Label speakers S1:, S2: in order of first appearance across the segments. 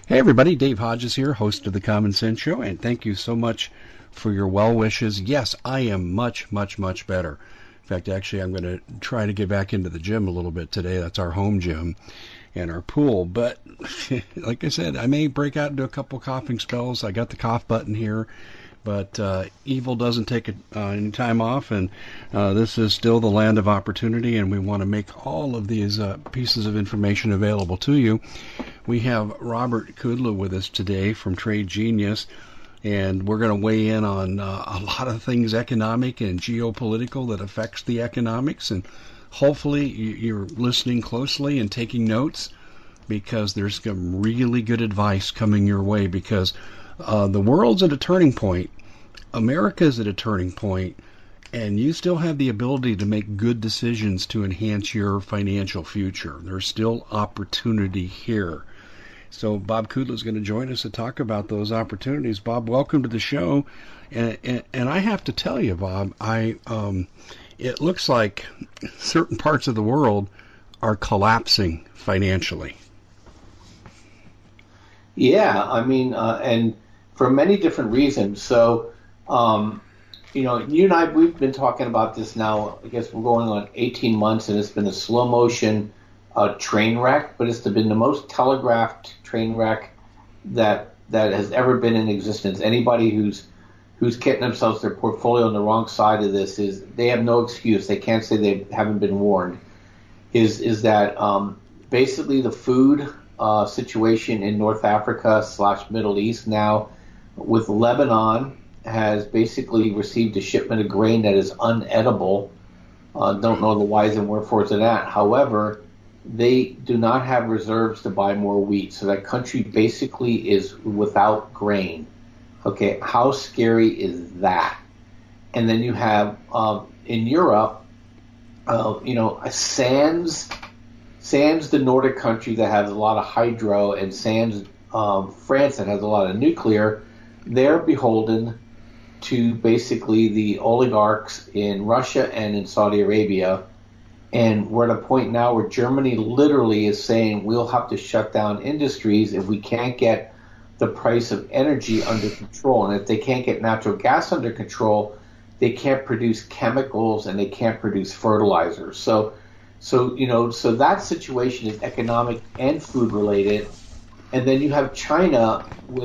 S1: Hey everybody, Dave Hodges here, host of the Common Sense Show, and thank you so much for your well wishes. Yes, I am much, much, much better. In fact, actually, I'm going to try to get back into the gym a little bit today. That's our home gym and our pool. But like I said, I may break out into a couple coughing spells. I got the cough button here. But evil doesn't take any time off, and this is still the land of opportunity, and we want to make all of these pieces of information available to you. We have Robert Kudla with us today from Trade Genius, and we're going to weigh in on a lot of things economic and geopolitical that affects the economics, and hopefully you're listening closely and taking notes, because there's some really good advice coming your way, because the world's at a turning point. America's at a turning point, and you still have the ability to make good decisions to enhance your financial future. There's still opportunity here. So Bob Kudla is going to join us to talk about those opportunities. Bob, welcome to the show. And I have to tell you, Bob, it looks like certain parts of the world are collapsing financially.
S2: Yeah, I mean, and for many different reasons. So, you and I, we've been talking about this now. I guess we're going on 18 months, and it's been a slow motion train wreck, but it's been the most telegraphed train wreck that has ever been in existence. Anybody who's getting themselves their portfolio on the wrong side of this they have no excuse. They can't say they haven't been warned. Is that basically the food situation in North Africa / Middle East now, with Lebanon, has basically received a shipment of grain that is unedible. Don't know the whys and wherefores of that. However, they do not have reserves to buy more wheat, so that country basically is without grain. Okay, how scary is that? And then you have in Europe, Sans, the Nordic country that has a lot of hydro, and Sans, France, that has a lot of nuclear. They're beholden to basically the oligarchs in Russia and in Saudi Arabia. And we're at a point now where Germany literally is saying we'll have to shut down industries if we can't get the price of energy under control. And if they can't get natural gas under control, they can't produce chemicals and they can't produce fertilizers. So that situation is economic and food related. And then you have China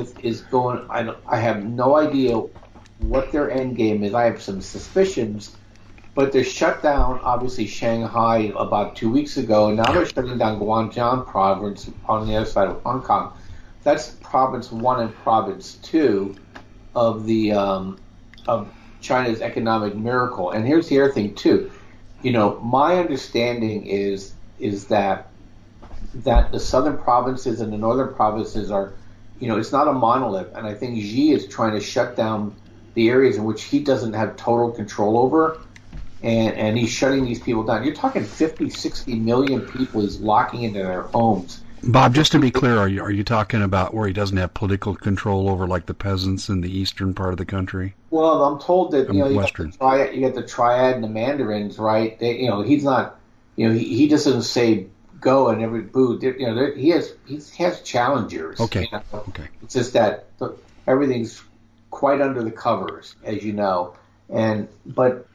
S2: I have no idea what their end game is. I have some suspicions, but they shut down, obviously, Shanghai about 2 weeks ago, and now they're shutting down Guangdong province on the other side of Hong Kong. That's province 1 and province 2 of of China's economic miracle. And here's the other thing too. My understanding is that the southern provinces and the northern provinces are, it's not a monolith. And I think Xi is trying to shut down the areas in which he doesn't have total control over, and he's shutting these people down. You're talking 50, 60 million people he's locking into their homes.
S1: Bob, just to be clear, are you talking about where he doesn't have political control over, like the peasants in the eastern part of the country?
S2: Well, I'm told that you
S1: Western.
S2: You got the triad and the mandarins, right? He's not, he just doesn't say go and every boo. He has challengers.
S1: Okay. Okay.
S2: It's just that everything's quite under the covers, as you know. But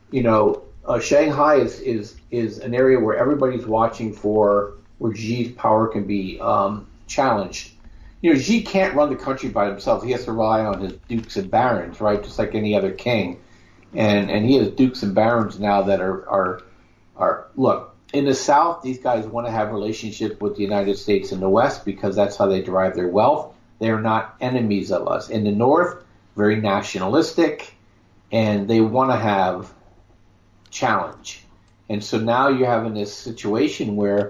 S2: Shanghai is an area where everybody's watching for where Xi's power can be challenged. Xi can't run the country by himself. He has to rely on his dukes and barons, right? Just like any other king. And he has dukes and barons now that are look, in the South, these guys want to have relationships with the United States in the West because that's how they derive their wealth. They are not enemies of us. In the North, very nationalistic, and they want to have challenge. And so now you're having this situation where,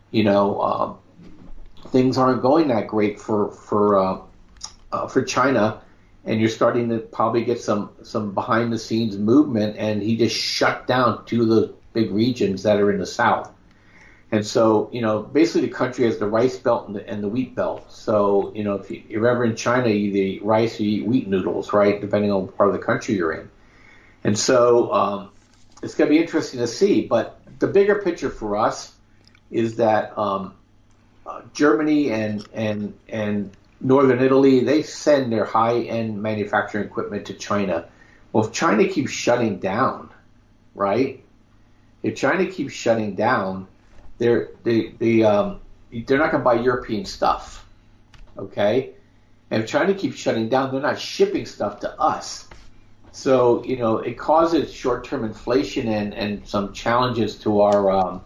S2: things aren't going that great for China, and you're starting to probably get some behind the scenes movement. And he just shut down 2 of the big regions that are in the South. And so, basically the country has the rice belt and the wheat belt. So, if you're ever in China, you eat rice or you eat wheat noodles, right? Depending on what part of the country you're in. And so, it's going to be interesting to see. But the bigger picture for us is that Germany and Northern Italy, they send their high-end manufacturing equipment to China. Well, if China keeps shutting down, right? If China keeps shutting down, they're not going to buy European stuff, okay? And if China keeps shutting down, they're not shipping stuff to us. So, it causes short-term inflation and some challenges to our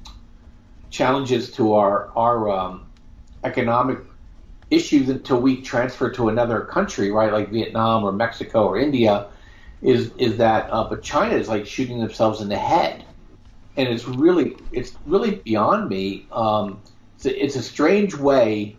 S2: economic issues until we transfer to another country, right, like Vietnam or Mexico or India, but China is like shooting themselves in the head, and it's really beyond me. It's a strange way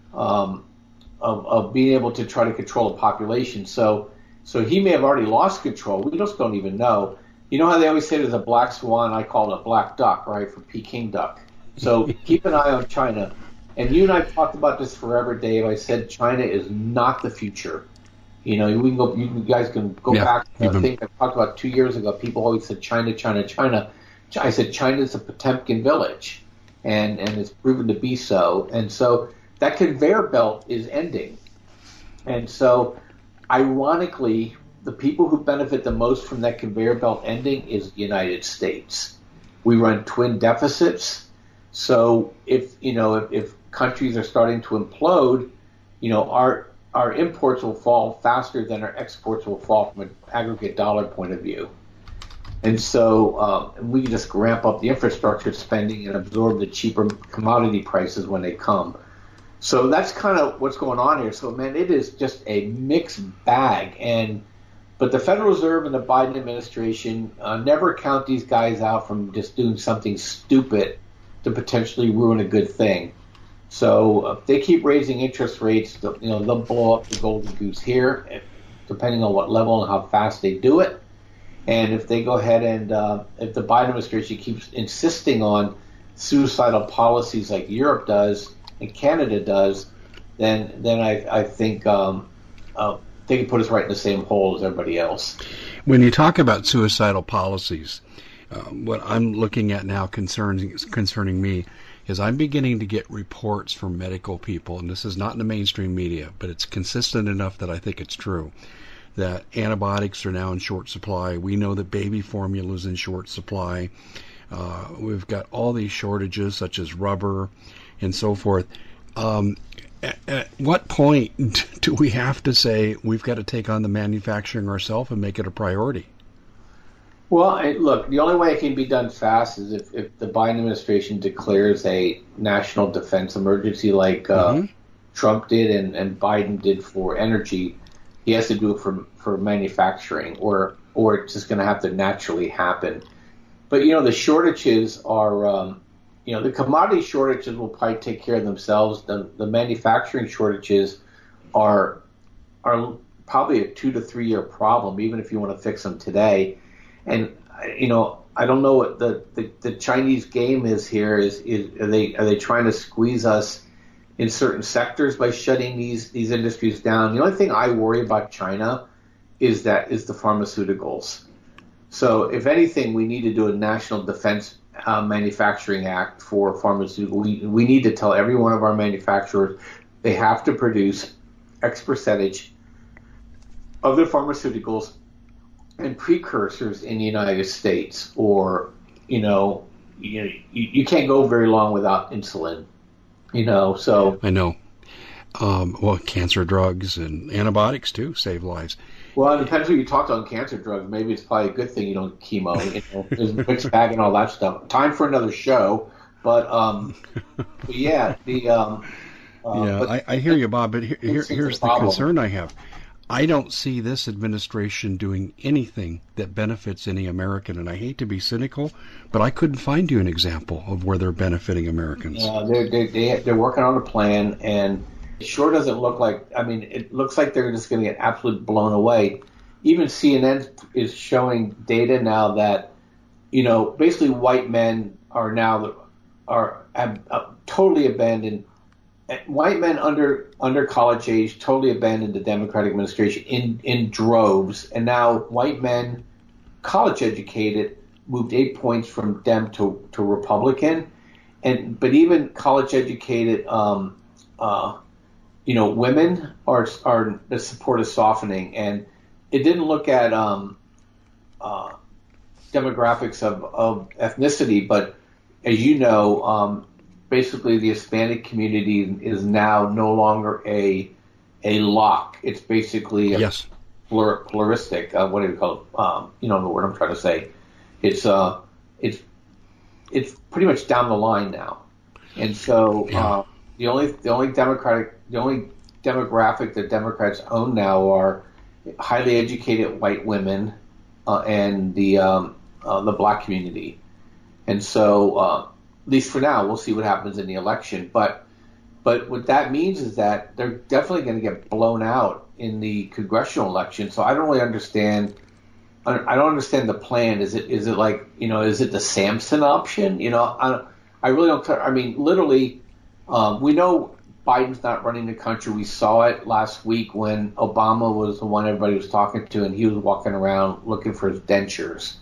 S2: of being able to try to control a population. So he may have already lost control. We just don't even know. You know how they always say there's a black swan? I call it a black duck, right, for Peking duck. So keep an eye on China. And you and I talked about this forever, Dave. I said China is not the future. We can go. You guys can go back to the thing I talked about 2 years ago. People always said China, China, China. I said China is a Potemkin village, and it's proven to be so. And so that conveyor belt is ending. And so, ironically, the people who benefit the most from that conveyor belt ending is the United States. We run twin deficits. So if countries are starting to implode, our imports will fall faster than our exports will fall from an aggregate dollar point of view. And so we can just ramp up the infrastructure spending and absorb the cheaper commodity prices when they come. So that's kind of what's going on here. So, man, it is just a mixed bag. But the Federal Reserve and the Biden administration never count these guys out from just doing something stupid to potentially ruin a good thing. So if they keep raising interest rates, they'll blow up the golden goose here, depending on what level and how fast they do it. And if they go ahead and if the Biden administration keeps insisting on suicidal policies like Europe does and Canada does, then I think they can put us right in the same hole as everybody else.
S1: When you talk about suicidal policies, what I'm looking at now concerning me is I'm beginning to get reports from medical people, and this is not in the mainstream media, but it's consistent enough that I think it's true, that antibiotics are now in short supply. We know that baby formula is in short supply. We've got all these shortages, such as rubber and so forth. At what point do we have to say we've got to take on the manufacturing ourselves and make it a priority?
S2: Well, look, the only way it can be done fast is if the Biden administration declares a national defense emergency like Trump did and Biden did for energy. He has to do it for manufacturing, or it's just going to have to naturally happen. But, the shortages are, the commodity shortages will probably take care of themselves. The manufacturing shortages are probably a 2 to 3 year problem, even if you want to fix them today. And, I don't know what the Chinese game is here. Are they trying to squeeze us in certain sectors by shutting these industries down? The only thing I worry about China is the pharmaceuticals. So if anything, we need to do a national defense manufacturing act for pharmaceuticals. We need to tell every one of our manufacturers they have to produce X percentage of their pharmaceuticals and precursors in the United States, or you can't go very long without insulin. So
S1: I know. Well, cancer drugs and antibiotics too save lives.
S2: Well, it depends who you talk to on cancer drugs. Maybe it's probably a good thing you don't chemo. There's a mixed bag and all that stuff. Time for another show, but yeah,
S1: I hear you, Bob. But here's the concern I have. I don't see this administration doing anything that benefits any American, and I hate to be cynical, but I couldn't find you an example of where they're benefiting Americans.
S2: Yeah, they're working on a plan, and it sure doesn't look like. I mean, it looks like they're just going to get absolutely blown away. Even CNN is showing data now that basically white men have totally abandoned. White men under college age totally abandoned the Democratic administration in droves, and now white men, college educated, moved 8 points from Dem to Republican, but even college educated women are the support is softening, and it didn't look at demographics of ethnicity, but as you know, basically the Hispanic community is now no longer a lock. It's basically
S1: yes.
S2: pluralistic. What do you call it? You know the word I'm trying to say. It's pretty much down the line now, and so the only demographic that Democrats own now are highly educated white women and the black community, and so at least for now, we'll see what happens in the election. But what that means is that they're definitely going to get blown out in the congressional election. So I don't really understand. I don't understand the plan. Is it like, is it the Samson option? I really don't. I mean, literally, we know Biden's not running the country. We saw it last week when Obama was the one everybody was talking to, and he was walking around looking for his dentures.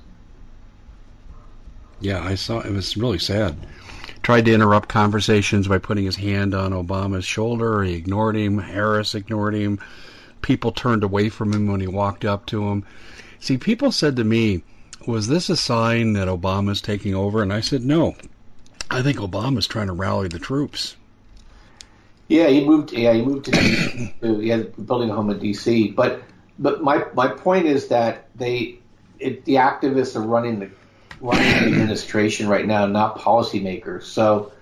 S1: Yeah, I saw. It was really sad. Tried to interrupt conversations by putting his hand on Obama's shoulder. He ignored him. Harris ignored him. People turned away from him when he walked up to him. See, people said to me, was this a sign that Obama's taking over? And I said, no. I think Obama's trying to rally the troops.
S2: Yeah, he moved to D.C. He has building a home in D.C. But my point is that the activists are running the administration right now, not policymakers. So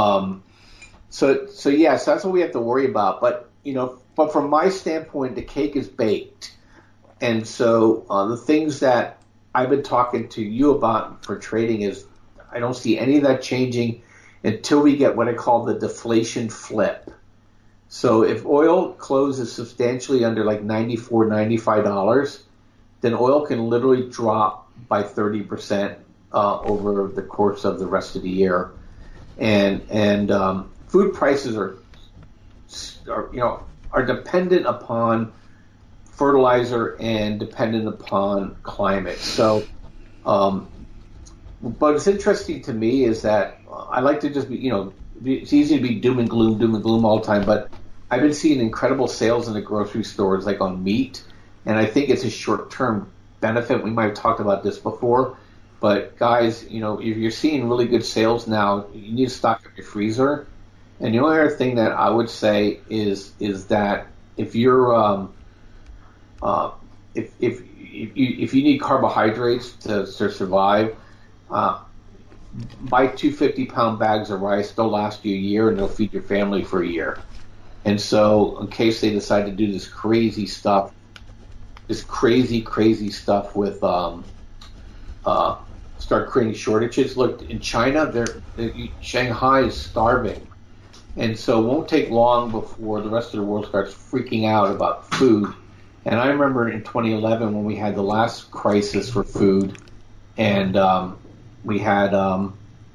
S2: yes, that's what we have to worry about. But from my standpoint, the cake is baked. And so the things that I've been talking to you about for trading is I don't see any of that changing until we get what I call the deflation flip. So if oil closes substantially under like $94, $95, then oil can literally drop by 30% over the course of the rest of the year. And food prices are dependent upon fertilizer and dependent upon climate. So, but it's interesting to me is that I like to just be, it's easy to be doom and gloom all the time, but I've been seeing incredible sales in the grocery stores, like on meat, and I think it's a short-term benefit. We might have talked about this before, but guys, if you're seeing really good sales now, you need to stock up your freezer. And the only other thing that I would say is that if you're if you need carbohydrates to survive, buy 2 50-pound bags of rice. They'll last you a year and they'll feed your family for a year. And so in case they decide to do this crazy stuff with start creating shortages. Look, in China, Shanghai is starving. And so it won't take long before the rest of the world starts freaking out about food. And I remember in 2011 when we had the last crisis for food, and we had the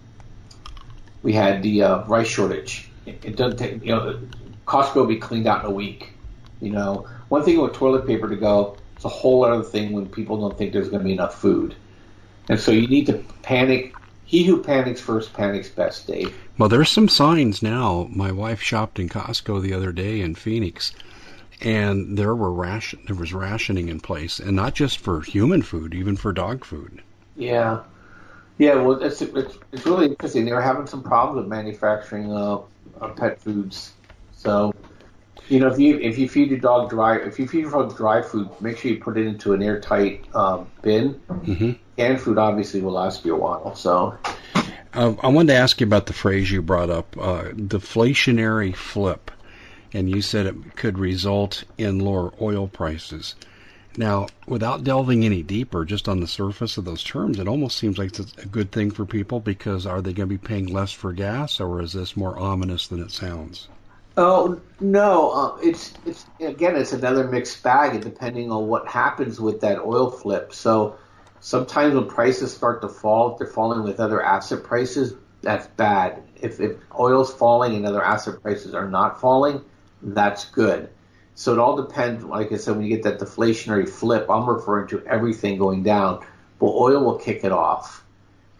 S2: rice shortage. It doesn't take, Costco will be cleaned out in a week. One thing with toilet paper to go, it's a whole other thing when people don't think there's going to be enough food. And so you need to panic. He who panics first panics best, Dave.
S1: Well, there's some signs now. My wife shopped in Costco the other day in Phoenix, and there was rationing in place, and not just for human food, even for dog food.
S2: Yeah. Well, it's really interesting. They were having some problems with manufacturing pet foods. So, if you feed your dog dry food, make sure you put it into an airtight bin. Mm-hmm. Canned food obviously will last you a while. So,
S1: I wanted to ask you about the phrase you brought up, deflationary flip, and you said it could result in lower oil prices. Now, without delving any deeper, just on the surface of those terms, it almost seems like it's a good thing for people, because are they going to be paying less for gas, or is this more ominous than it sounds?
S2: Oh no, it's another mixed bag, depending on what happens with that oil flip. So sometimes when prices start to fall, if they're falling with other asset prices, that's bad. If oil's falling and other asset prices are not falling, that's good. So it all depends. Like I said, when you get that deflationary flip, I'm referring to everything going down, but oil will kick it off.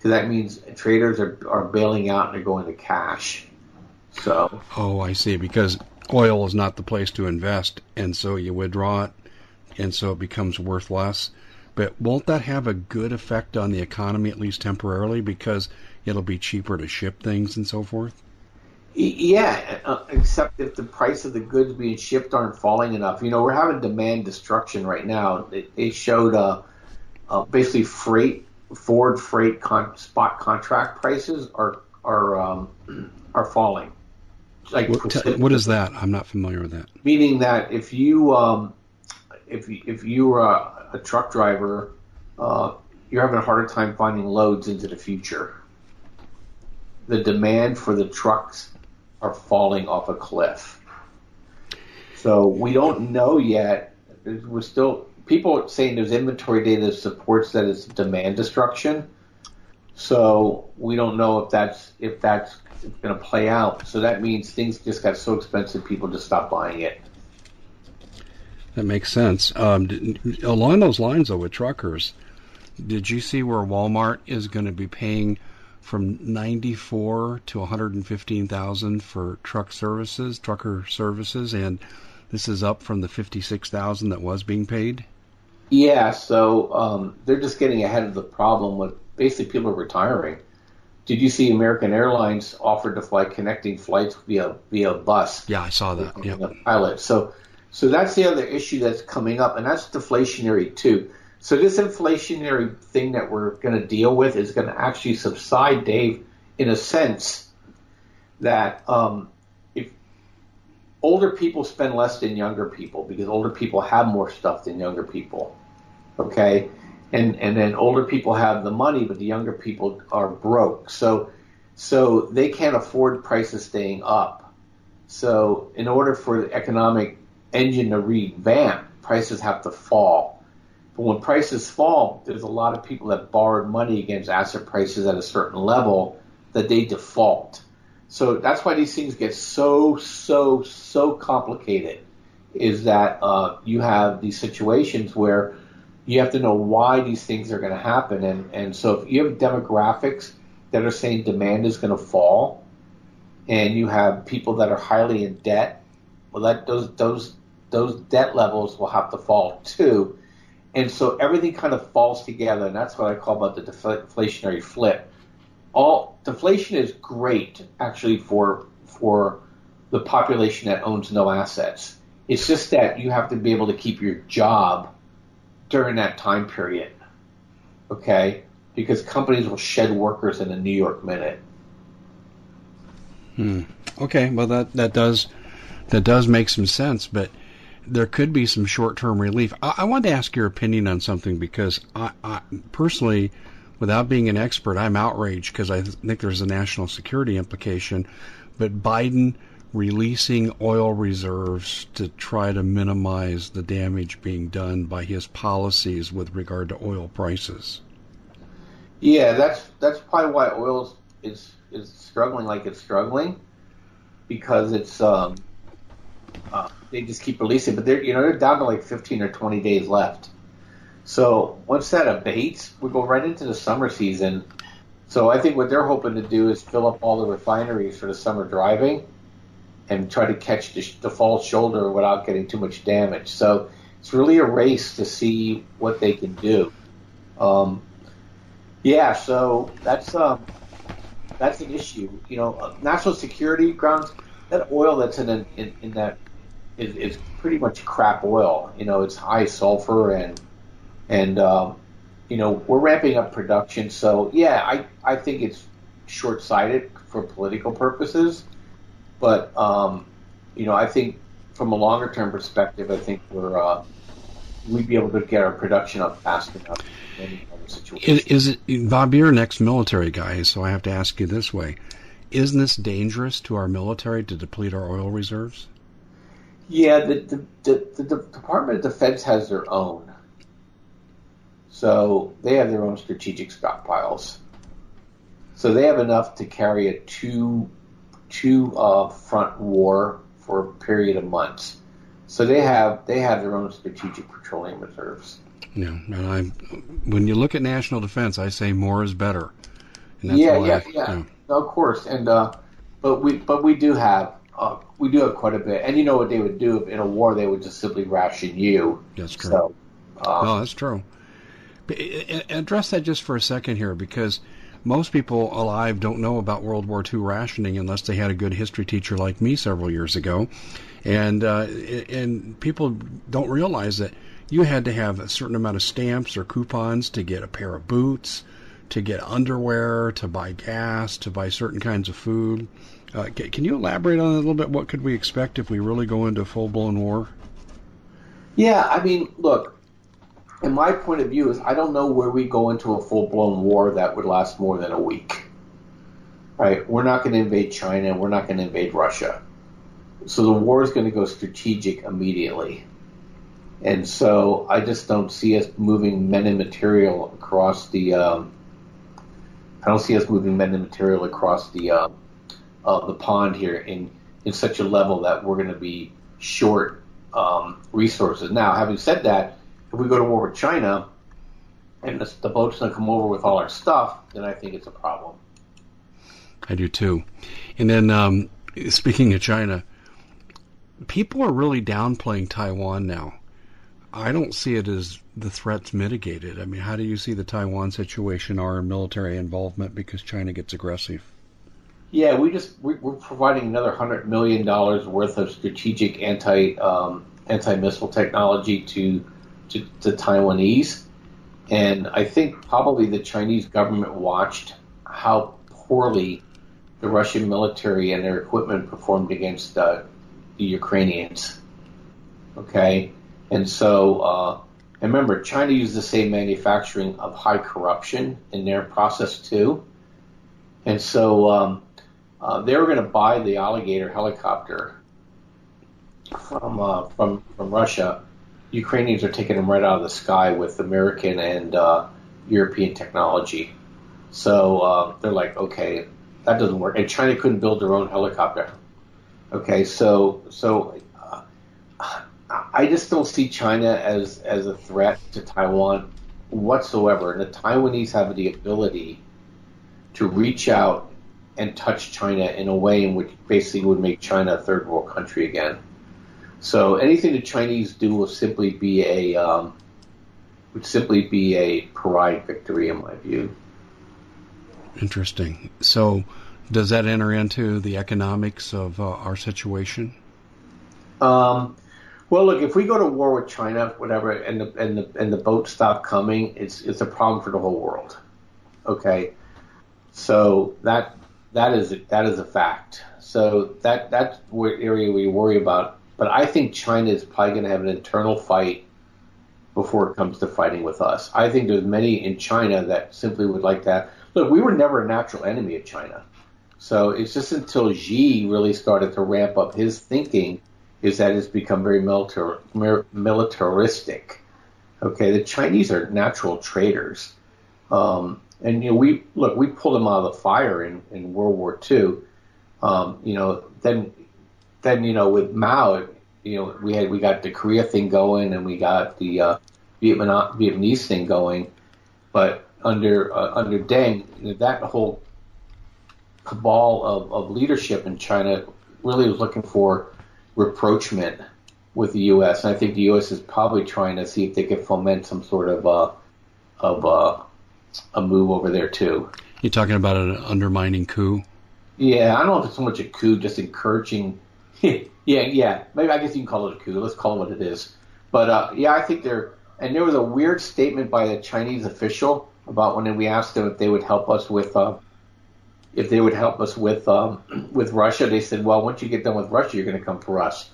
S2: because that means traders are bailing out and they're going to cash. So.
S1: Oh, I see. Because oil is not the place to invest, and so you withdraw it, and so it becomes worth less. But won't that have a good effect on the economy, at least temporarily, because it'll be cheaper to ship things and so forth?
S2: Yeah, except if the price of the goods being shipped aren't falling enough. We're having demand destruction right now. They showed basically forward freight spot contract prices are falling. Like
S1: what is that? I'm not familiar with that.
S2: Meaning that if you were a truck driver, you're having a harder time finding loads into the future. The demand for the trucks are falling off a cliff. So we don't know yet. People are saying there's inventory data that supports that it's demand destruction. So we don't know if that's going to play out. So that means things just got so expensive, people just stopped buying it.
S1: That makes sense. Along those lines, though, with truckers, did you see where Walmart is going to be paying from $94,000 to $115,000 for trucker services, and this is up from the $56,000 that was being paid?
S2: Yeah, so they're just getting ahead of the problem with basically people are retiring. Did you see American Airlines offered to fly connecting flights via bus?
S1: Yeah, I saw that.
S2: Yeah. The pilot. So that's the other issue that's coming up, and that's deflationary too. So this inflationary thing that we're going to deal with is going to actually subside, Dave, in a sense that if older people spend less than younger people because older people have more stuff than younger people, okay? And then older people have the money, but the younger people are broke. So they can't afford prices staying up. So in order for the economic engine to revamp, prices have to fall. But when prices fall, there's a lot of people that borrowed money against asset prices at a certain level that they default. So that's why these things get so complicated, is that you have these situations where you have to know why these things are going to happen. And so if you have demographics that are saying demand is going to fall, and you have people that are highly in debt, well, those debt levels will have to fall too. And so everything kind of falls together, and that's what I call about the deflationary flip. Deflation is great, actually, for the population that owns no assets. It's just that you have to be able to keep your job during that time period, okay? Because companies will shed workers in a New York minute.
S1: Okay, well that does make some sense, but there could be some short-term relief. I wanted to ask your opinion on something because I personally, without being an expert, I'm outraged because I think there's a national security implication. But Biden releasing oil reserves to try to minimize the damage being done by his policies with regard to oil prices.
S2: Yeah, that's probably why oil is struggling like it's struggling, because it's they just keep releasing, but they're down to like 15 or 20 days left. So once that abates, we go right into the summer season. So I think what they're hoping to do is fill up all the refineries for the summer driving and try to catch the fall shoulder without getting too much damage. So it's really a race to see what they can do. Yeah, so that's an issue. National security grounds, that oil that's in that is pretty much crap oil. It's high sulfur and we're ramping up production. So yeah, I think it's short-sighted for political purposes, but I think from a longer-term perspective, I think we'd be able to get our production up fast enough in any kind of situation.
S1: Is it, Bob, you're an ex-military guy, so I have to ask you this way. Isn't this dangerous to our military to deplete our oil reserves?
S2: Yeah, the Department of Defense has their own. So they have their own strategic stockpiles. So they have enough to carry a two front war for a period of months. So they have their own strategic petroleum reserves.
S1: Yeah, and when you look at national defense, I say more is better. And that's
S2: Yeah. No, of course, and but we do have quite a bit. And you know what they would do in a war? They would just simply ration you.
S1: That's true.
S2: So,
S1: no, that's true. Address that just for a second here, because most people alive don't know about World War II rationing unless they had a good history teacher like me several years ago, and people don't realize that you had to have a certain amount of stamps or coupons to get a pair of boots, to get underwear, to buy gas, to buy certain kinds of food. Can you elaborate on it a little bit? What could we expect if we really go into full-blown war?
S2: Yeah, I mean, look, in my point of view is I don't know where we go into a full-blown war that would last more than a week. Right? We're not going to invade China. We're not going to invade Russia. So the war is going to go strategic immediately. And so I just don't see us moving men and material across the. I don't see us moving men and material across the pond here in such a level that we're going to be short resources. Now, having said that, if we go to war with China and the boat's going to come over with all our stuff, then I think it's a problem.
S1: I do too. And then speaking of China, people are really downplaying Taiwan now. I don't see it as the threat's mitigated. I mean, how do you see the Taiwan situation, our military involvement, because China gets aggressive?
S2: Yeah, we're providing another $100 million worth of strategic anti-missile technology to Taiwanese, and I think probably the Chinese government watched how poorly the Russian military and their equipment performed against the Ukrainians. Okay. And so, and remember, China used the same manufacturing of high corruption in their process too. And so they were going to buy the Alligator helicopter from Russia. Ukrainians are taking them right out of the sky with American and European technology. So they're like, okay, that doesn't work. And China couldn't build their own helicopter. Okay, so I just don't see China as a threat to Taiwan whatsoever. And the Taiwanese have the ability to reach out and touch China in a way in which basically would make China a third world country again. So anything the Chinese do will simply be a Pyrrhic victory in my view.
S1: Interesting. So does that enter into the economics of our situation?
S2: Well, look, if we go to war with China, whatever, and the boats stop coming, it's a problem for the whole world. Okay, so that is a fact. So that's what area we worry about. But I think China is probably going to have an internal fight before it comes to fighting with us. I think there's many in China that simply would like that. Look, we were never a natural enemy of China. So it's just until Xi really started to ramp up his thinking is that it's become very militaristic. Okay, the Chinese are natural traders. And we pulled them out of the fire in World War II. Then with Mao, we got the Korea thing going and we got the Vietnamese thing going, but under Deng, that whole cabal of leadership in China really was looking for rapprochement with the U.S. And I think the U.S. is probably trying to see if they can foment some sort of a move over there too.
S1: You're talking about an undermining coup?
S2: Yeah, I don't know if it's so much a coup, just encouraging. Yeah. Maybe I guess you can call it a coup. Let's call it what it is. But I think there was a weird statement by a Chinese official about when we asked them if they would help us with with Russia. They said, well, once you get done with Russia, you're going to come for us.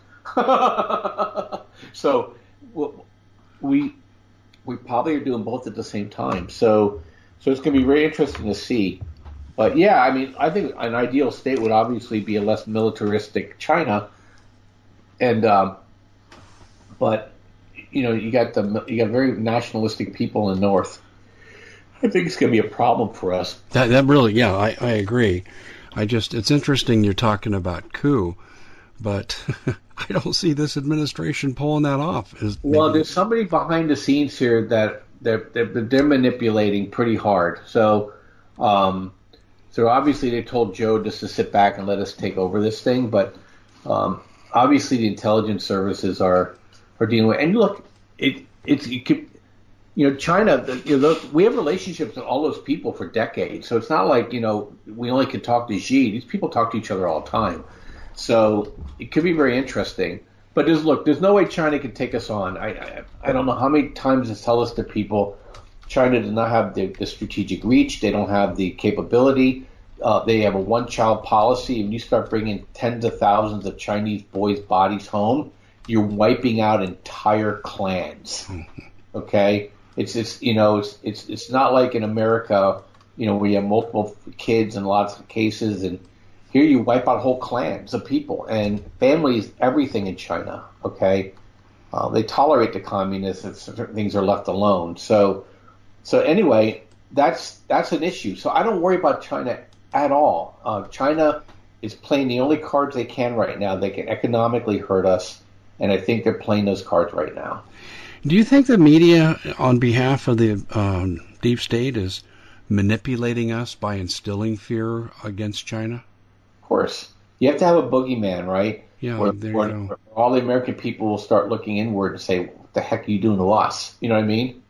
S2: So we probably are doing both at the same time. So it's going to be very interesting to see. But yeah, I mean, I think an ideal state would obviously be a less militaristic China, and but you got very nationalistic people in the north. I think it's going to be a problem for us.
S1: That really, yeah, I agree. It's interesting you're talking about coup, but I don't see this administration pulling that off.
S2: Well, there's somebody behind the scenes here that they're manipulating pretty hard. So, So obviously they told Joe just to sit back and let us take over this thing, but obviously the intelligence services are dealing with. And look, it could, China. We have relationships with all those people for decades, so it's not like we only can talk to Xi. These people talk to each other all the time, so it could be very interesting. But there's no way China can take us on. I don't know how many times to tell us to people. China does not have the strategic reach. They don't have the capability. They have a one-child policy. When you start bringing tens of thousands of Chinese boys' bodies home, you're wiping out entire clans. Okay, it's not like in America, where you have multiple kids in lots of cases, and here you wipe out whole clans of people, and families, everything in China. Okay, they tolerate the communists if certain things are left alone. So anyway, that's an issue. So I don't worry about China at all. China is playing the only cards they can right now. They can economically hurt us, and I think they're playing those cards right now.
S1: Do you think the media, on behalf of the deep state, is manipulating us by instilling fear against China?
S2: Of course. You have to have a boogeyman, right?
S1: Yeah,
S2: where all the American people will start looking inward and say, what the heck are you doing to us? You know what I mean?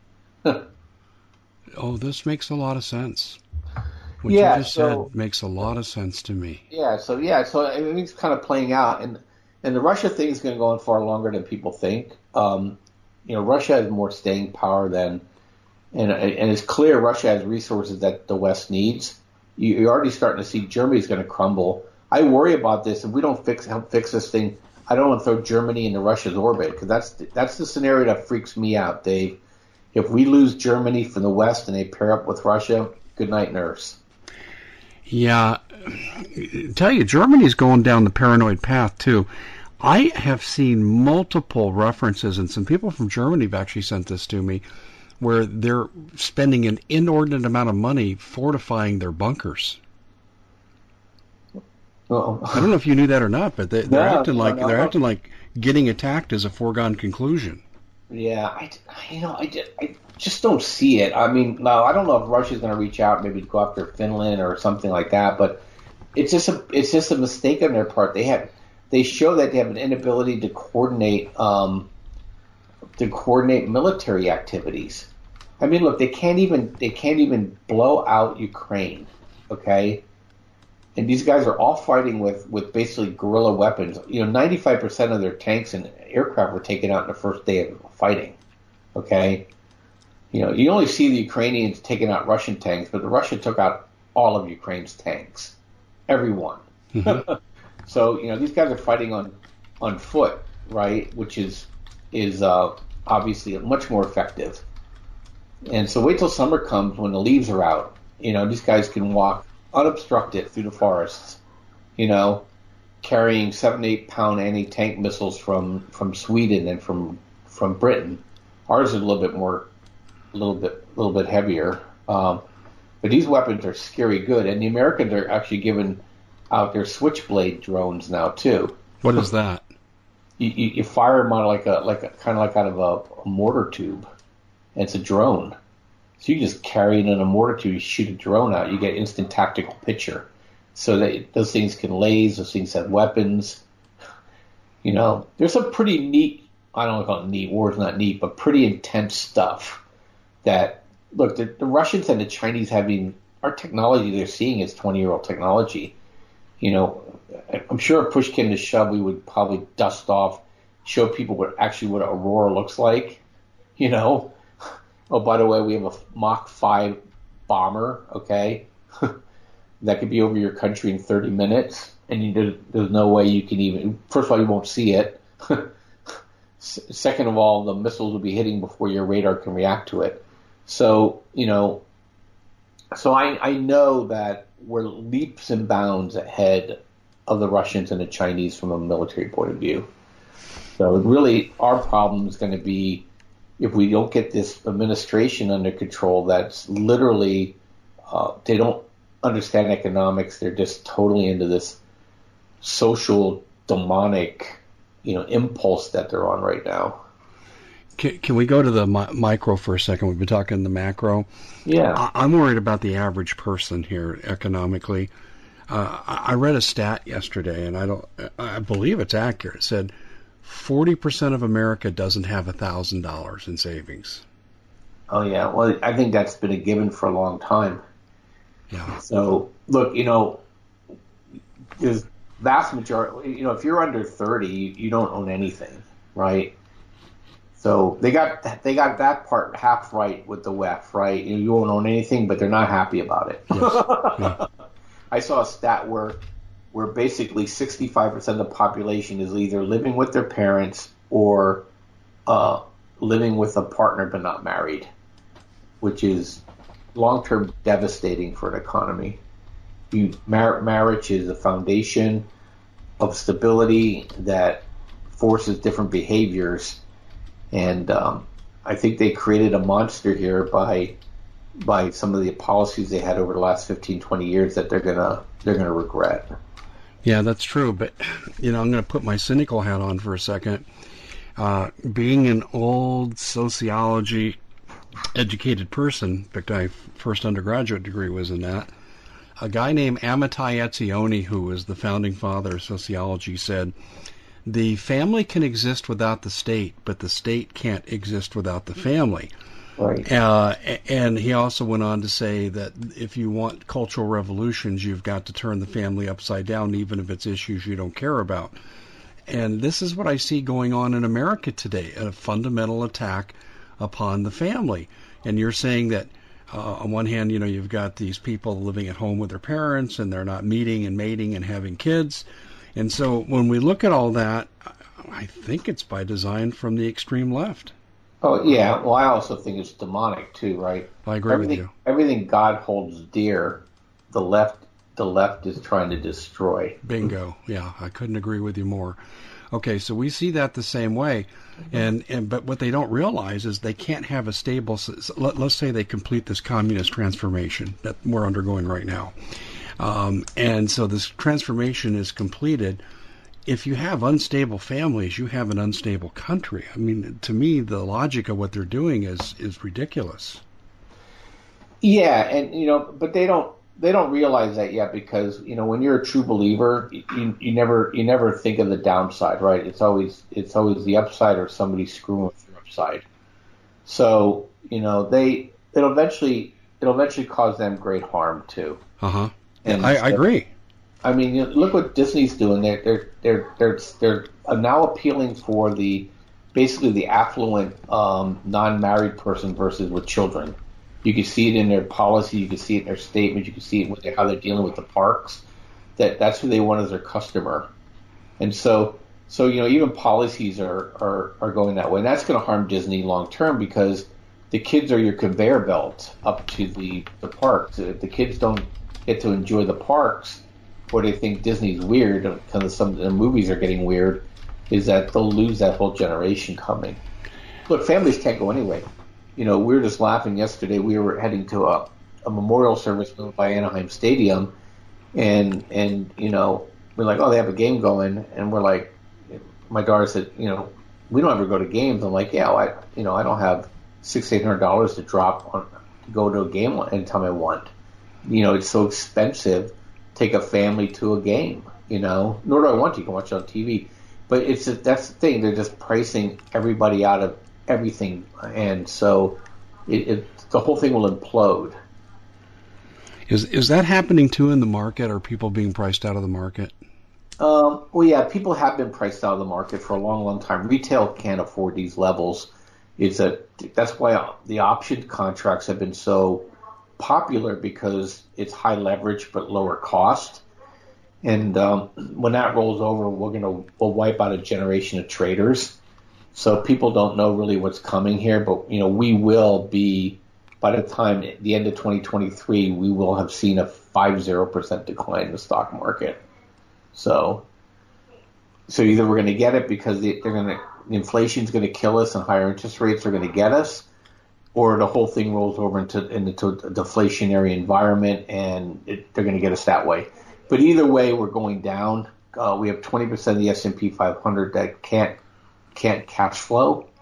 S1: Oh, this makes a lot of sense. What you just said makes a lot of sense to me.
S2: So I mean, it's kind of playing out, and the Russia thing is going to go on far longer than people think. Russia has more staying power and it's clear Russia has resources that the West needs. You're already starting to see Germany's going to crumble. I worry about this. If we don't help fix this thing, I don't want to throw Germany into Russia's orbit, because that's the scenario that freaks me out, Dave. If we lose Germany from the West and they pair up with Russia, good night, nurse.
S1: Yeah, I tell you, Germany's going down the paranoid path too. I have seen multiple references, and some people from Germany have actually sent this to me, where they're spending an inordinate amount of money fortifying their bunkers.
S2: Uh-oh.
S1: I don't know if you knew that or not, but they're acting like getting attacked is a foregone conclusion.
S2: Yeah, I just don't see it. I mean, no, I don't know if Russia's going to reach out, maybe go after Finland or something like that, but it's just a mistake on their part. They show that they have an inability to coordinate military activities. I mean, look, they can't even blow out Ukraine, okay? And these guys are all fighting with basically guerrilla weapons. 95% of their tanks and aircraft were taken out in the first day of fighting, okay? You only see the Ukrainians taking out Russian tanks, but the Russia took out all of Ukraine's tanks, every one. Mm-hmm. So these guys are fighting on foot, right? Which is obviously much more effective. And so wait till summer comes when the leaves are out. These guys can walk unobstructed through the forests. Carrying 7-8 pound anti-tank missiles from Sweden and from Britain. Ours is a little bit heavier. But these weapons are scary good, and the Americans are actually giving out their Switchblade drones now too.
S1: What is that?
S2: You fire them out kind of like out of a mortar tube, and it's a drone. So you just carry it in a mortar tube, you shoot a drone out, you get instant tactical picture. So that those things can laze, those things have weapons. There's some pretty neat, I don't want to call it neat, war's not neat, but pretty intense stuff that, look, the Russians and the Chinese our technology they're seeing is 20-year-old technology. I'm sure if push came to shove, we would probably dust off, show people what Aurora looks like. Oh, by the way, we have a Mach 5 bomber, okay, that could be over your country in 30 minutes, and there's no way you can even, first of all, you won't see it. Second of all, the missiles will be hitting before your radar can react to it. So, I know that we're leaps and bounds ahead of the Russians and the Chinese from a military point of view. So really, our problem is going to be if we don't get this administration under control. That's literally, they don't understand economics. They're just totally into this social demonic, impulse that they're on right now.
S1: Can we go to the micro for a second? We've been talking the macro.
S2: Yeah.
S1: I'm worried about the average person here economically. I read a stat yesterday, and I believe it's accurate. It said 40% of America doesn't have $1,000 in savings.
S2: Oh, yeah. Well, I think that's been a given for a long time.
S1: Yeah.
S2: So, look, there's vast majority, if you're under 30, you don't own anything, right? So they got that part half right with the WEF, right? You won't own anything, but they're not happy about it.
S1: Yes. Yeah.
S2: I saw a stat where basically 65% of the population is either living with their parents or living with a partner but not married, which is long-term devastating for an economy. Marriage is a foundation of stability that forces different behaviors, and I think they created a monster here by some of the policies they had over the last 15, 20 years that they're gonna regret.
S1: Yeah, that's true. But I'm going to put my cynical hat on for a second. Being an old sociology educated person, in fact, my first undergraduate degree was in that. A guy named Amitai Etzioni, who was the founding father of sociology, said, the family can exist without the state, but the state can't exist without the family.
S2: Right.
S1: And he also went on to say that if you want cultural revolutions, you've got to turn the family upside down, even if it's issues you don't care about. And this is what I see going on in America today, a fundamental attack upon the family. And you're saying that on one hand, you've got these people living at home with their parents and they're not meeting and mating and having kids. And so when we look at all that, I think it's by design from the extreme left.
S2: Oh, yeah. Well, I also think it's demonic too, right?
S1: I agree with you.
S2: Everything God holds dear, the left is trying to destroy.
S1: Bingo. Yeah, I couldn't agree with you more. Okay, so we see that the same way, but what they don't realize is they can't have a stable. Let's say they complete this communist transformation that we're undergoing right now, and so this transformation is completed. If you have unstable families, you have an unstable country. I mean, to me, the logic of what they're doing is ridiculous.
S2: Yeah, and but they don't realize that yet because when you're a true believer, you never think of the downside, right? It's always the upside or somebody screwing with your upside. So it'll eventually cause them great harm too.
S1: And I agree.
S2: I mean, look what Disney's doing. They're now appealing for basically the affluent non-married person versus with children. You can see it in their policy. You can see it in their statement. You can see it in how they're dealing with the parks. That's who they want as their customer. And so even policies are going that way. And that's going to harm Disney long term because the kids are your conveyor belt up to the parks. If the kids don't get to enjoy the parks, or they think Disney's weird because some of the movies are getting weird, is that they'll lose that whole generation coming. Look, families can't go anyway. We were just laughing yesterday. We were heading to a memorial service by Anaheim Stadium, and we're like, oh, they have a game going, and we're like, my daughter said, we don't ever go to games. I'm like, yeah, I don't have $600-800 to drop to go to a game anytime I want. It's so expensive to take a family to a game. Nor do I want to. You can watch it on TV, but that's the thing. They're just pricing everybody out of everything, and so the whole thing will implode.
S1: Is that happening too in the market? Are people being priced out of the market?
S2: Well, yeah, people have been priced out of the market for a long, long time. Retail can't afford these levels. That's why the option contracts have been so popular, because it's high leverage but lower cost. And when that rolls over, we'll wipe out a generation of traders. So people don't know really what's coming here, but we will be, by the time at the end of 2023, we will have seen a 50% decline in the stock market. So either we're going to get it because the inflation's going to kill us and higher interest rates are going to get us, or the whole thing rolls over into a deflationary environment and they're going to get us that way. But either way, we're going down. We have 20% of the S&P 500 that can't cash flow,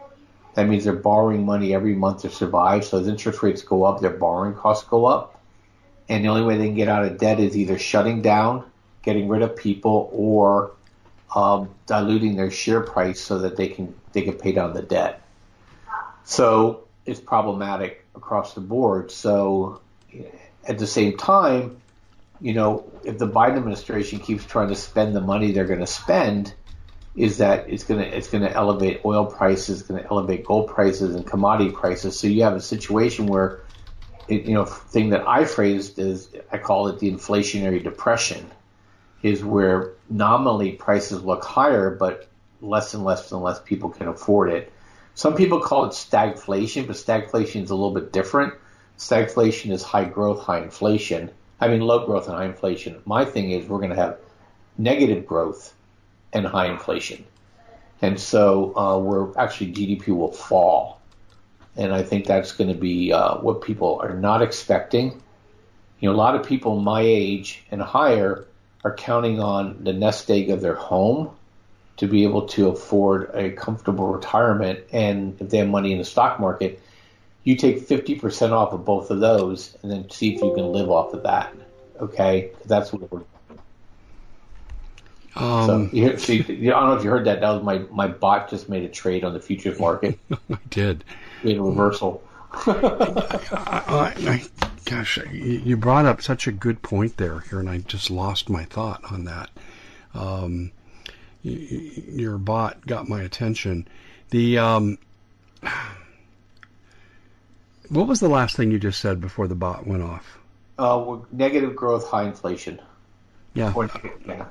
S2: That means they're borrowing money every month to survive. So as interest rates go up, their borrowing costs go up. And the only way they can get out of debt is either shutting down, getting rid of people, or diluting their share price so that they can pay down the debt. So it's problematic across the board. So at the same time, if the Biden administration keeps trying to spend the money they're going to spend, is that it's going to elevate oil prices, it's going to elevate gold prices and commodity prices. So you have a situation where, thing that I phrased is, I call it the inflationary depression, is where nominally prices look higher, but less and less and less people can afford it. Some people call it stagflation, but stagflation is a little bit different. Stagflation is high growth, high inflation. Low growth and high inflation. My thing is we're going to have negative growth and high inflation. And so we're actually GDP will fall. And I think that's going to be what people are not expecting. A lot of people my age and higher are counting on the nest egg of their home to be able to afford a comfortable retirement. And if they have money in the stock market, you take 50% off of both of those and then see if you can live off of that. Okay? That's what we're I don't know if you heard that. That was my bot just made a trade on the futures market.
S1: I did.
S2: Made a reversal.
S1: Gosh, you brought up such a good point there here, and I just lost my thought on that. Your bot got my attention. What was the last thing you just said before the bot went off?
S2: Negative growth, high inflation.
S1: Yeah.
S2: Yeah.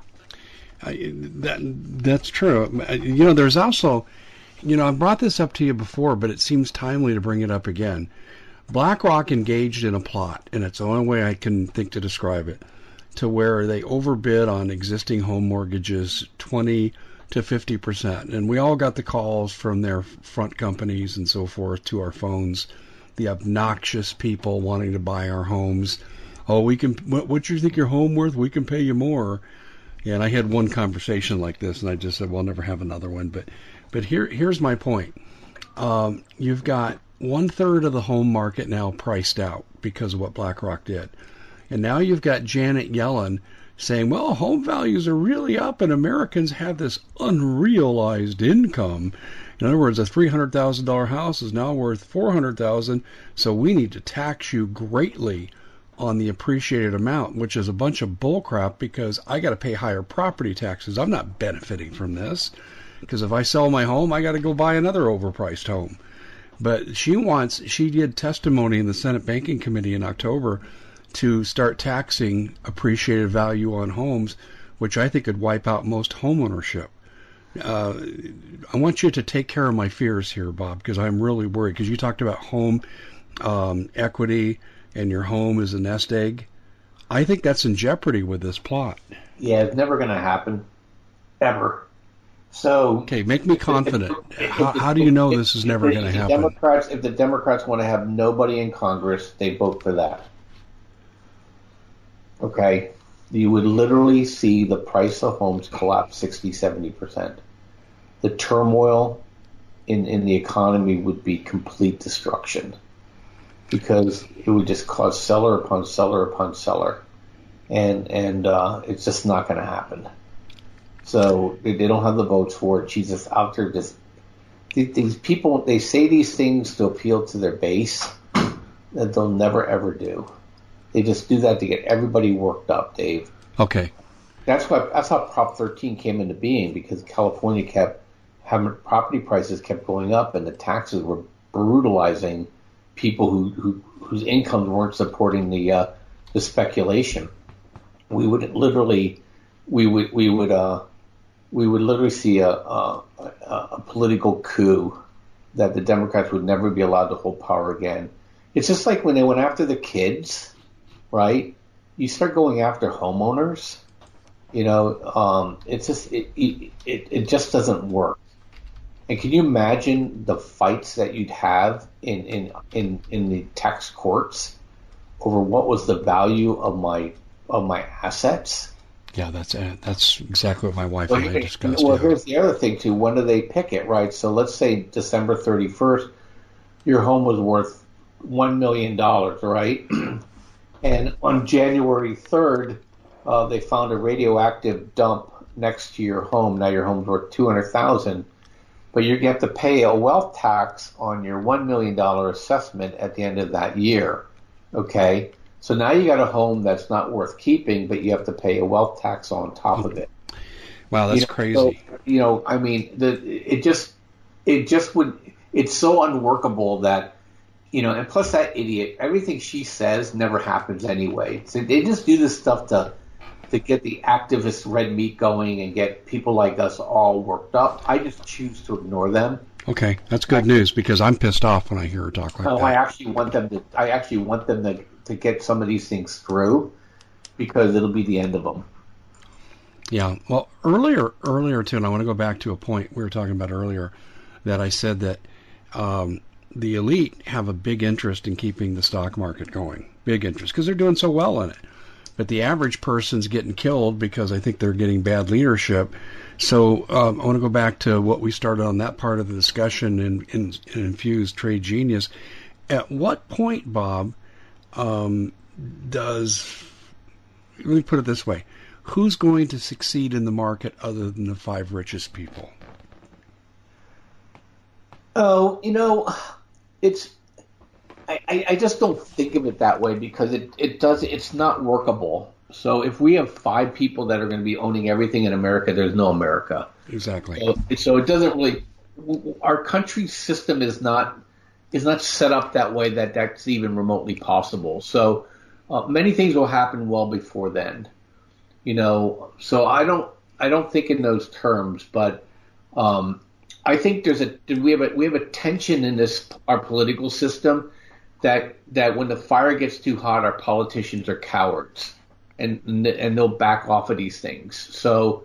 S1: That's true. There's also, I brought this up to you before, but it seems timely to bring it up again. BlackRock engaged in a plot, and it's the only way I can think to describe it, to where they overbid on existing home mortgages 20 to 50%. And we all got the calls from their front companies and so forth to our phones, the obnoxious people wanting to buy our homes. Oh, what do you think your home worth? We can pay you more. Yeah, and I had one conversation like this, and I just said, "We'll never have another one." But here's my point. You've got 1/3 of the home market now priced out because of what BlackRock did, and now you've got Janet Yellen saying, "Well, home values are really up, and Americans have this unrealized income. In other words, a $300,000 house is now worth $400,000, so we need to tax you greatly on the appreciated amount," which is a bunch of bullcrap because I got to pay higher property taxes. I'm not benefiting from this because if I sell my home, I got to go buy another overpriced home. But she did testimony in the Senate Banking Committee in October to start taxing appreciated value on homes, which I think could wipe out most home ownership. I want you to take care of my fears here, Bob, because I'm really worried because you talked about home equity and your home is a nest egg. I think that's in jeopardy with this plot.
S2: Yeah, it's never going to happen. Ever. So,
S1: okay, make me confident. How do you know this is never going to happen?
S2: If the Democrats want to have nobody in Congress, they vote for that. Okay? You would literally see the price of homes collapse 60, 70%. The turmoil in the economy would be complete destruction because it would just cause seller upon seller upon seller. And it's just not going to happen. So they don't have the votes for it. She's just out there these people, they say these things to appeal to their base that they'll never ever do. They just do that to get everybody worked up, Dave.
S1: Okay.
S2: That's how Prop 13 came into being, because California kept having property prices kept going up and the taxes were brutalizing people whose incomes weren't supporting the speculation. We would literally see a political coup that the Democrats would never be allowed to hold power again. It's just like when they went after the kids, right? You start going after homeowners. It's just it just doesn't work. And can you imagine the fights that you'd have in the tax courts over what was the value of my assets?
S1: Yeah, that's exactly what my wife
S2: Well,
S1: and I discussed.
S2: well,
S1: Yeah.
S2: here's the other thing too. When do they pick it, right? So let's say December 31st, your home was worth $1 million, right? And on January 3rd, they found a radioactive dump next to your home. Now your home's worth 200,000, but you have to pay a wealth tax on your $1 million assessment at the end of that year. Okay, so now you got a home that's not worth keeping, but you have to pay a wealth tax on top of it.
S1: Wow, that's crazy.
S2: So, I mean, it just would. It's so unworkable that, and plus that idiot, everything she says never happens anyway. So they just do this stuff to get the activist red meat going and get people like us all worked up. I just choose to ignore them.
S1: Okay, that's good news because I'm pissed off when I hear her talk like that.
S2: I actually want them to get some of these things through because it'll be the end of them.
S1: Yeah. Well, earlier too, and I want to go back to a point we were talking about earlier that I said that the elite have a big interest in keeping the stock market going. Big interest because they're doing so well in it. But the average person's getting killed because I think they're getting bad leadership. So I want to go back to what we started on that part of the discussion in Infused Trade Genius. At what point, Bob, let me put it this way, who's going to succeed in the market other than the 5 richest people?
S2: Oh, I just don't think of it that way because it's not workable. So if we have 5 people that are going to be owning everything in America, there's no America.
S1: Exactly.
S2: So it doesn't really. Our country's system is not set up that way that that's even remotely possible. So many things will happen well before then. So I don't think in those terms, but I think we have a tension in our political system that when the fire gets too hot, our politicians are cowards and they'll back off of these things. So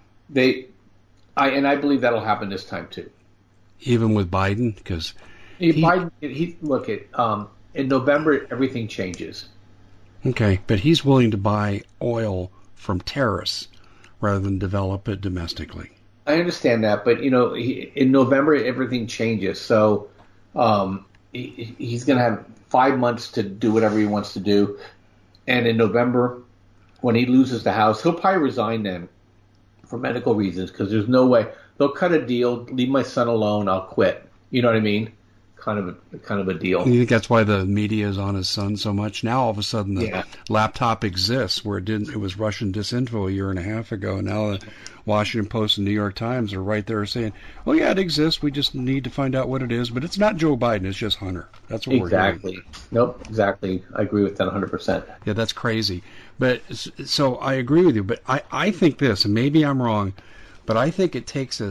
S2: I believe that'll happen this time too.
S1: Even with Biden, because
S2: Biden, in November everything changes.
S1: Okay, but he's willing to buy oil from terrorists rather than develop it domestically.
S2: I understand that, but in November everything changes. So he's going to have 5 months to do whatever he wants to do, and in November, when he loses the House, he'll probably resign then for medical reasons because there's no way they'll cut a deal. Leave my son alone. I'll quit. You know what I mean? Kind of a deal.
S1: You think that's why the media is on his son so much? Now all of a sudden the laptop exists where it didn't. It was Russian disinfo a year and a half ago. And now the Washington Post and New York Times are right there saying, "Oh yeah, it exists. We just need to find out what it is." But it's not Joe Biden. It's just Hunter. That's what we're hearing.
S2: Exactly. Nope. Exactly. I agree with that 100%.
S1: Yeah, that's crazy. But so I agree with you. But I think this, and maybe I'm wrong, but I think it takes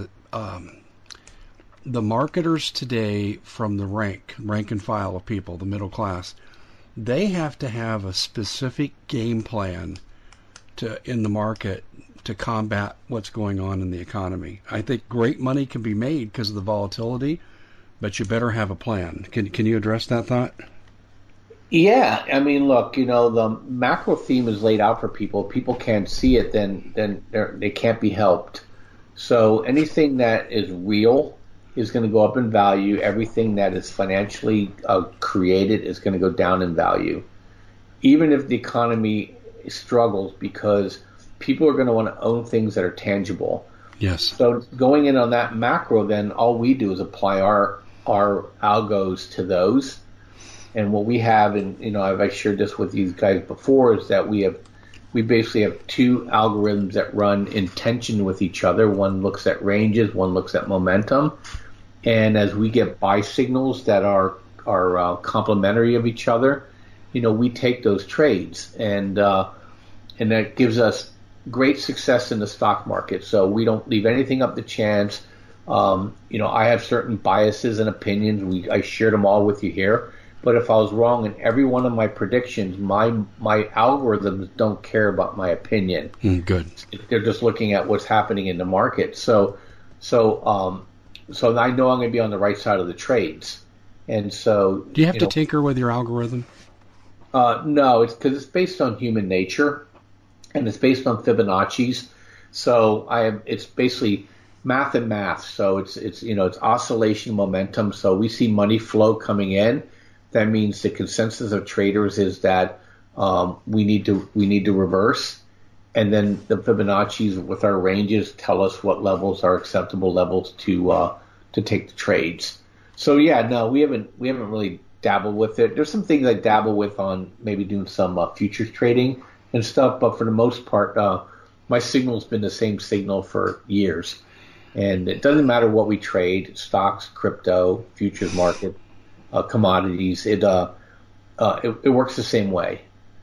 S1: the marketers today from the rank and file of people, the middle class, they have to have a specific game plan in the market to combat what's going on in the economy. I think great money can be made because of the volatility, but you better have a plan. Can you address that thought?
S2: Yeah, I mean, look, the macro theme is laid out for people. If people can't see it, then they can't be helped. So anything that is real is going to go up in value. Everything that is financially created is going to go down in value, even if the economy struggles, because people are going to want to own things that are tangible.
S1: Yes.
S2: So going in on that macro, then all we do is apply our algos to those. And what we have, and I've shared this with these guys before, is that we basically have 2 algorithms that run in tension with each other. One looks at ranges, one looks at momentum. And as we get buy signals that are complementary of each other, we take those trades, and that gives us great success in the stock market. So we don't leave anything up to chance. I have certain biases and opinions. I shared them all with you here. But if I was wrong in every one of my predictions, my algorithms don't care about my opinion.
S1: Good.
S2: They're just looking at what's happening in the market. So I know I'm going to be on the right side of the trades. And so,
S1: do you have to tinker with your algorithm?
S2: No, it's because it's based on human nature, and it's based on Fibonacci's. So it's basically math and math. So it's oscillation momentum. So we see money flow coming in. That means the consensus of traders is that we need to reverse, and then the Fibonacci's with our ranges tell us what levels are acceptable levels to take the trades. So yeah, no, we haven't really dabbled with it. There's some things I dabble with on maybe doing some futures trading and stuff, but for the most part, my signal's been the same signal for years, and it doesn't matter what we trade: stocks, crypto, futures market, commodities. It works the same way.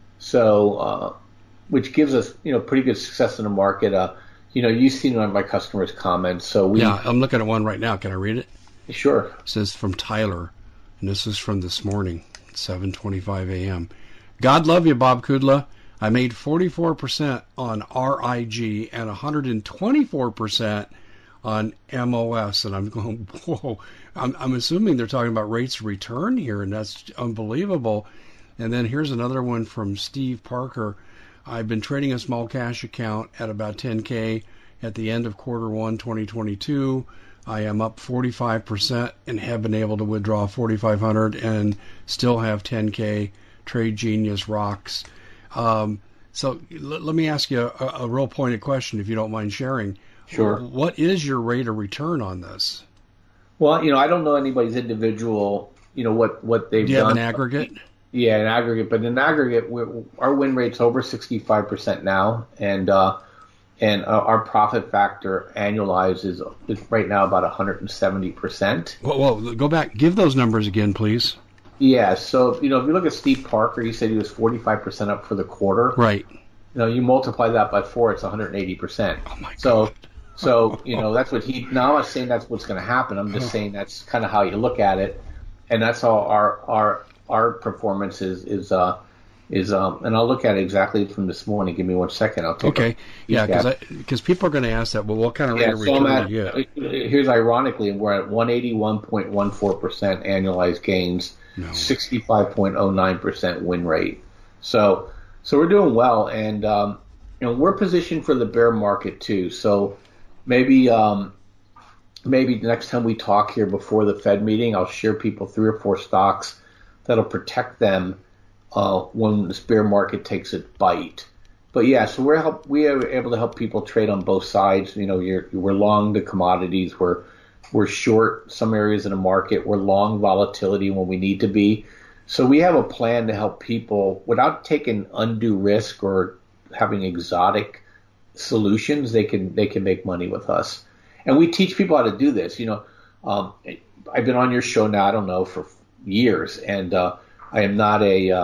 S2: So, which gives us pretty good success in the market. You've seen one of my customers' comments. So
S1: yeah, I'm looking at one right now. Can I read it?
S2: Sure.
S1: It says from Tyler, and this is from this morning, 7:25 a.m. God love you, Bob Kudla. I made 44% on RIG and 124% on MOS, and I'm going, whoa. I'm assuming they're talking about rates of return here, and that's unbelievable. And then here's another one from Steve Parker. I've been trading a small cash account at about 10K at the end of quarter one 2022. I am up 45% and have been able to withdraw 4,500 and still have 10K. Trade Genius rocks. So let me ask you a real pointed question, if you don't mind sharing.
S2: Sure.
S1: What is your rate of return on this?
S2: Well, I don't know anybody's individual, what they've done.
S1: Do you have an aggregate?
S2: Yeah, an aggregate. But in aggregate, our win rate's over 65% now, and our profit factor annualized is right now about 170%.
S1: Well, go back. Give those numbers again, please.
S2: Yeah, so if you look at Steve Parker, he said he was 45% up for the quarter.
S1: Right.
S2: You multiply that by 4, it's 180%.
S1: Oh my God.
S2: So that's what now I'm not saying that's what's going to happen. I'm just saying that's kind of how you look at it, and that's how our performance is. And I'll look at it exactly from this morning. Give me 1 second. I'll take
S1: okay. Yeah, because people are going to ask that. Well, what kind of rate of return do you get?
S2: Here's ironically, we're at 181.14% annualized gains, 65.09% win rate. So we're doing well, and we're positioned for the bear market too. So maybe the next time we talk here before the Fed meeting, I'll share people 3 or 4 stocks that'll protect them when this bear market takes a bite. But yeah, so we are able to help people trade on both sides. We're long the commodities, we're short some areas of the market, we're long volatility when we need to be. So we have a plan to help people without taking undue risk or having exotic solutions. They can make money with us, and we teach people how to do this. I've been on your show now, I don't know, for years, and I am not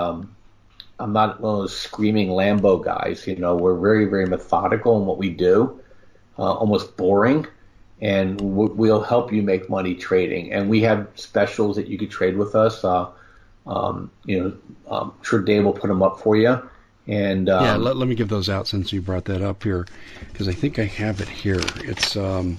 S2: I'm not one of those screaming Lambo guys. We're very, very methodical in what we do, almost boring, and we'll help you make money trading. And we have specials that you could trade with us. Sure, Dave will put them up for you. And
S1: let me give those out since you brought that up here, because I think I have it here. It's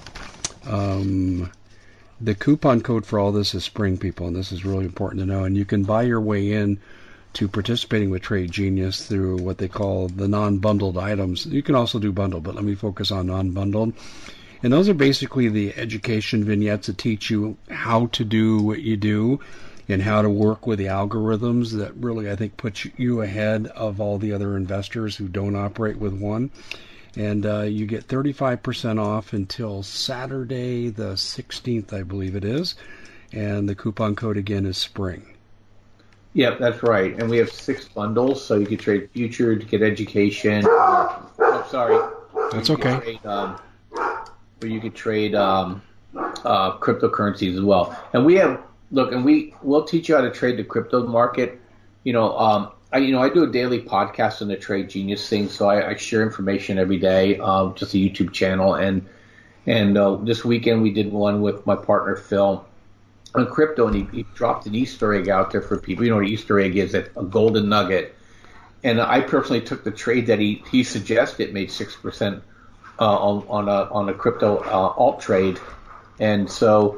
S1: the coupon code for all this is SPRING, people, and this is really important to know. And you can buy your way in to participating with Trade Genius through what they call the non-bundled items. You can also do bundled, but let me focus on non-bundled. And those are basically the education vignettes that teach you how to do what you do and how to work with the algorithms that really, I think, put you ahead of all the other investors who don't operate with one. And you get 35% off until Saturday the 16th, I believe it is. And the coupon code, again, is SPRING.
S2: Yeah, that's right. And we have 6 bundles, so you can trade futures, to get education.
S1: That's okay.
S2: You could trade cryptocurrencies as well. And we'll teach you how to trade the crypto market. I do a daily podcast on the Trade Genius thing, so I share information every day, just a YouTube channel. And this weekend we did one with my partner Phil on crypto, and he dropped an Easter egg out there for people. You know what an Easter egg is? A golden nugget. And I personally took the trade that he suggested, made 6% on a crypto alt trade, and so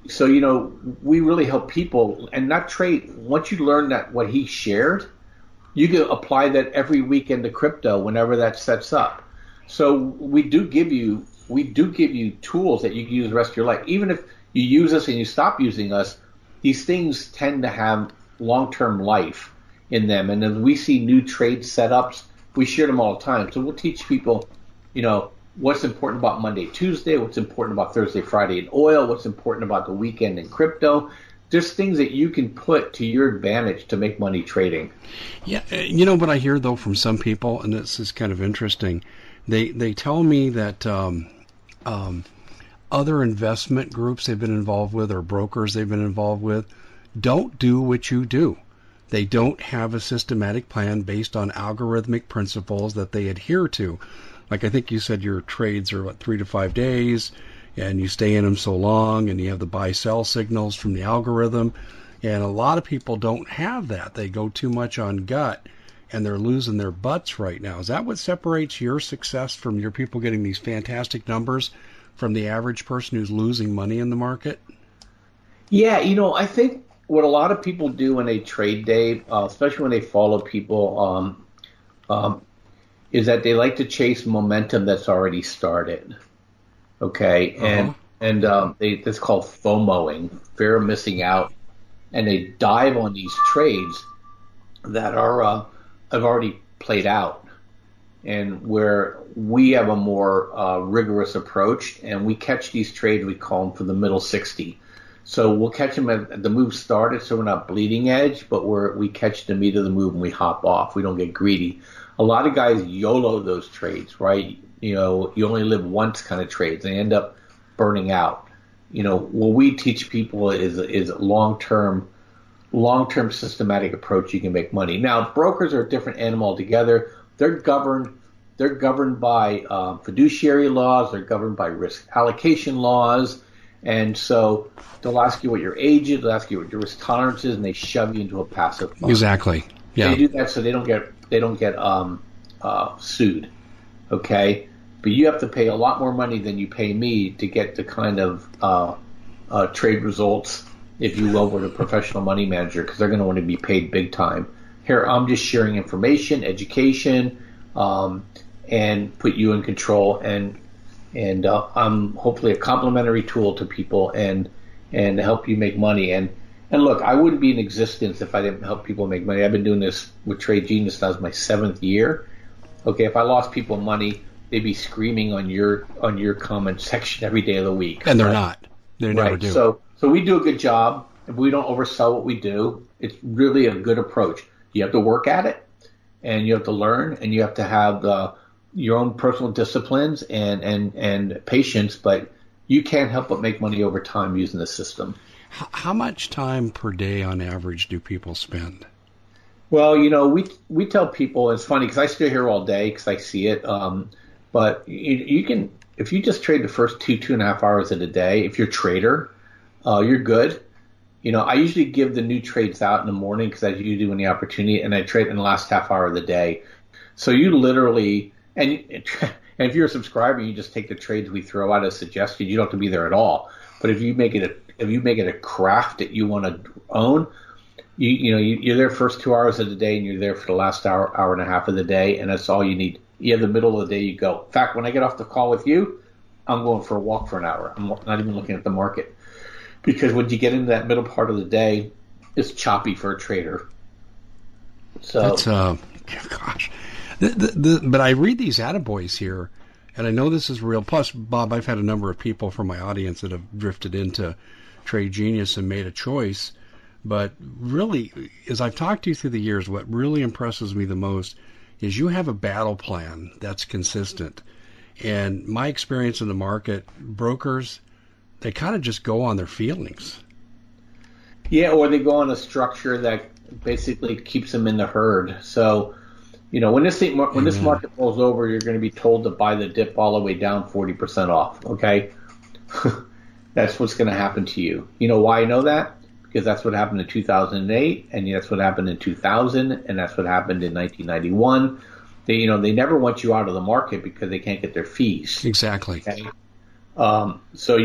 S2: we really help people and not trade. Once you learn that what he shared, you can apply that every weekend to crypto whenever that sets up. So we do give you tools that you can use the rest of your life. Even if you use us and you stop using us, these things tend to have long-term life in them. And as we see new trade setups, we share them all the time. So we'll teach people, what's important about Monday, Tuesday, what's important about Thursday, Friday in oil, what's important about the weekend in crypto. There's things that you can put to your advantage to make money trading.
S1: Yeah, what I hear, though, from some people, and this is kind of interesting, they tell me that other investment groups they've been involved with or brokers they've been involved with don't do what you do. They don't have a systematic plan based on algorithmic principles that they adhere to. Like I think you said your trades are, 3 to 5 days, and you stay in them so long, and you have the buy-sell signals from the algorithm. And a lot of people don't have that. They go too much on gut, and they're losing their butts right now. Is that what separates your success from your people getting these fantastic numbers from the average person who's losing money in the market?
S2: Yeah, I think what a lot of people do when they trade, Dave, especially when they follow people, is that they like to chase momentum that's already started. Okay, and it's called FOMOing, fear of missing out, and they dive on these trades that are have already played out, and where we have a more rigorous approach, and we catch these trades. We call them for the middle 60. So we'll catch them at the move started, so we're not bleeding edge, but we catch the meat of the move and we hop off. We don't get greedy. A lot of guys YOLO those trades, right? You only live once kind of trades. They end up burning out. What we teach people is long-term systematic approach. You can make money. Now, brokers are a different animal altogether. They're governed by fiduciary laws. They're governed by risk allocation laws. And so they'll ask you what your age is, they'll ask you what your risk tolerance is, and they shove you into a passive fund.
S1: Exactly. Yeah.
S2: They do that so they don't get sued. Okay, but you have to pay a lot more money than you pay me to get the kind of trade results if you will with a professional money manager, because they're going to want to be paid big time. Here, I'm just sharing information, education, and put you in control, and I'm hopefully a complimentary tool to people and help you make money. And look, I wouldn't be in existence if I didn't help people make money. I've been doing this with Trade Genius now. It's my 7th year. Okay, if I lost people money, they'd be screaming on your comment section every day of the week.
S1: And they're not. They never do.
S2: So we do a good job. If we don't oversell what we do, it's really a good approach. You have to work at it, and you have to learn, and you have to have your own personal disciplines and patience, but you can't help but make money over time using the system.
S1: How much time per day on average do people spend?
S2: Well, we tell people, it's funny because I stay here all day because I see it, but you can, if you just trade the first 2.5 hours of the day, if you're a trader, you're good. I usually give the new trades out in the morning because that's usually when the opportunity, and I trade in the last half hour of the day. So you literally, and if you're a subscriber, you just take the trades we throw out as suggested. You don't have to be there at all. But if you make it a craft that you want to own, you're there first 2 hours of the day, and you're there for the last hour and a half of the day, and that's all you need. You have the middle of the day, you go. In fact, when I get off the call with you, I'm going for a walk for an hour. I'm not even looking at the market. Because when you get into that middle part of the day, it's choppy for a trader. So
S1: that's gosh. But I read these attaboys here, and I know this is real. Plus, Bob, I've had a number of people from my audience that have drifted into Trade Genius and made a choice. But really, as I've talked to you through the years, what really impresses me the most is you have a battle plan that's consistent. And my experience in the market, brokers, they kind of just go on their feelings.
S2: Yeah, or they go on a structure that basically keeps them in the herd. So, when this market rolls over, you're going to be told to buy the dip all the way down 40% off. Okay, that's what's going to happen to you. You know why I know that? Because that's what happened in 2008, and that's what happened in 2000, and that's what happened in 1991. They never want you out of the market because they can't get their fees.
S1: Exactly.
S2: Okay? So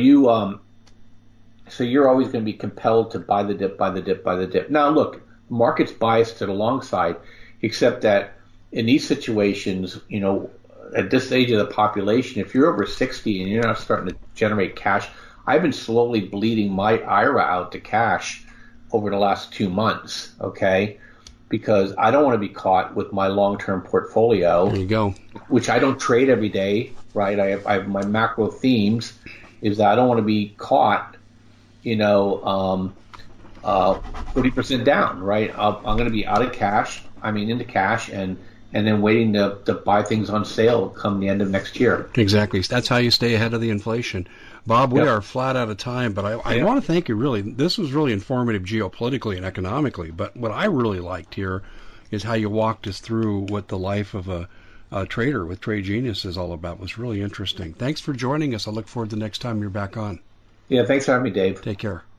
S2: you're always going to be compelled to buy the dip. Now, look, market's biased to the long side. except that in these situations, at this age of the population, if you're over 60 and you're not starting to generate cash, I've been slowly bleeding my IRA out to cash over the last 2 months, okay? Because I don't want to be caught with my long-term portfolio.
S1: There you go.
S2: Which I don't trade every day, right? I have my macro themes is that I don't want to be caught, 40% down, right? I'm going to be into cash, and then waiting to buy things on sale come the end of next year.
S1: Exactly. That's how you stay ahead of the inflation. Bob, we are flat out of time, but I want to thank you, really. This was really informative geopolitically and economically, but what I really liked here is how you walked us through what the life of a trader with Trade Genius is all about. It was really interesting. Thanks for joining us. I look forward to the next time you're back on.
S2: Yeah, thanks for having me, Dave.
S1: Take care.